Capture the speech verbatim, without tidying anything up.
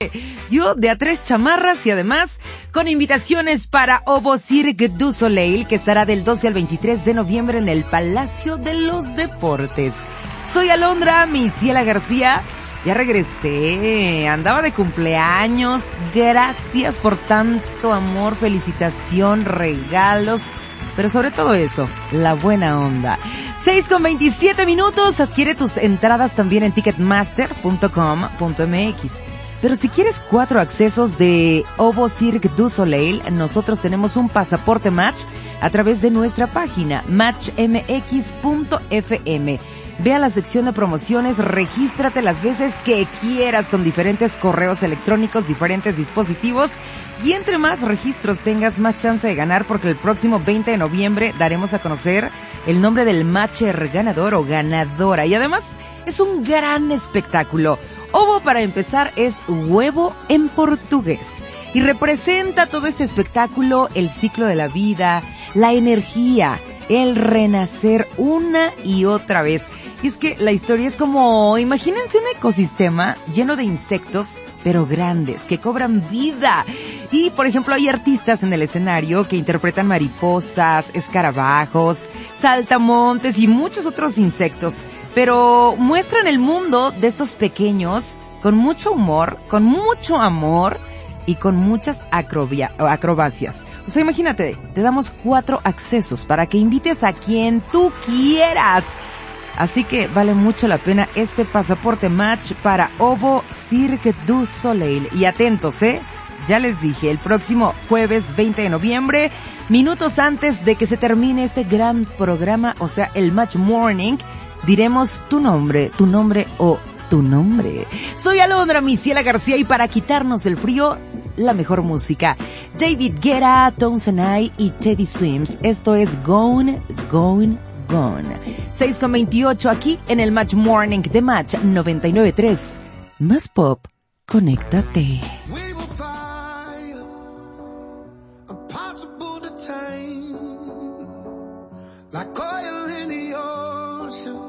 Yo de a tres chamarras y además con invitaciones para Obo Cirque du Soleil, que estará del doce al veintitrés de noviembre en el Palacio de los Deportes. Soy Alondra Misiela García. Ya regresé, andaba de cumpleaños. Gracias por tanto amor, felicitación, regalos, pero sobre todo eso, la buena onda. seis con veintisiete minutos, adquiere tus entradas también en ticketmaster punto com punto m x. Pero si quieres cuatro accesos de Obo Cirque du Soleil, nosotros tenemos un pasaporte match a través de nuestra página match m x punto f m. Ve a la sección de promociones, regístrate las veces que quieras con diferentes correos electrónicos, diferentes dispositivos, y entre más registros tengas, más chance de ganar, porque el próximo veinte de noviembre daremos a conocer el nombre del matcher ganador o ganadora, y además es un gran espectáculo. Obo, para empezar, es huevo en portugués y representa todo este espectáculo, el ciclo de la vida, la energía, el renacer una y otra vez. Y es que la historia es como, imagínense un ecosistema lleno de insectos, pero grandes, que cobran vida. Y, por ejemplo, hay artistas en el escenario que interpretan mariposas, escarabajos, saltamontes y muchos otros insectos, pero muestran el mundo de estos pequeños con mucho humor, con mucho amor y con muchas acrobia- acrobacias. O sea, imagínate, te damos cuatro accesos para que invites a quien tú quieras. Así que vale mucho la pena este pasaporte match para Obo Cirque du Soleil. Y atentos, ¿eh? Ya les dije, el próximo jueves veinte de noviembre, minutos antes de que se termine este gran programa, o sea, el Match Morning, diremos tu nombre, tu nombre o tu nombre. Soy Alondra Misiela García y para quitarnos el frío, la mejor música. David Guetta, Tones and I y Teddy Swims. Esto es Gone, Gone, Gone. seis con veintiocho aquí en el Match Morning de Match noventa y nueve punto tres. Más pop, conéctate. We will fire, impossible to tame, like oil in the ocean.